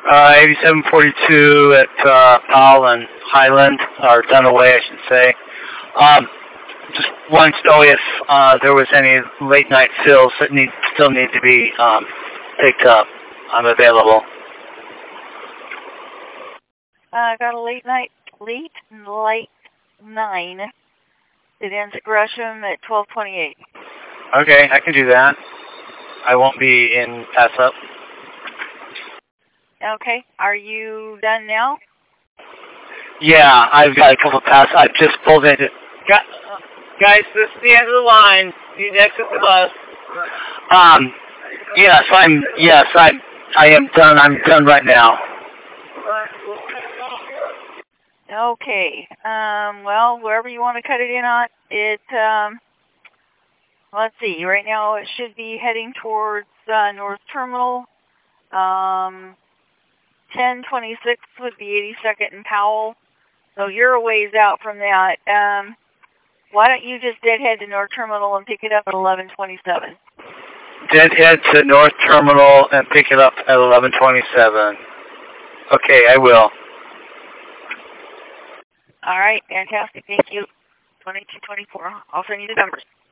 8742 at Powell and Highland, or Dunaway, I should say. Just wanted to know if there was any late night fills that still need to be picked up. I'm available. I got a late 9. It ends at Gresham at 12:28. Okay, I can do that. I won't be in pass up. Okay, are you done now? Yeah, I've got a couple of pass. I just pulled into. Guys, this is the end of the line. You exit the bus. I am done. I'm done right now. Okay. Well, wherever you want to cut it in on, let's see. Right now, it should be heading towards North Terminal. 1026 would be 82nd and Powell. So you're a ways out from that. Why don't you just deadhead to North Terminal and pick it up at 1127? Deadhead to North Terminal and pick it up at 1127. Okay, I will. All right, fantastic. Thank you. 2224. I'll send you the numbers.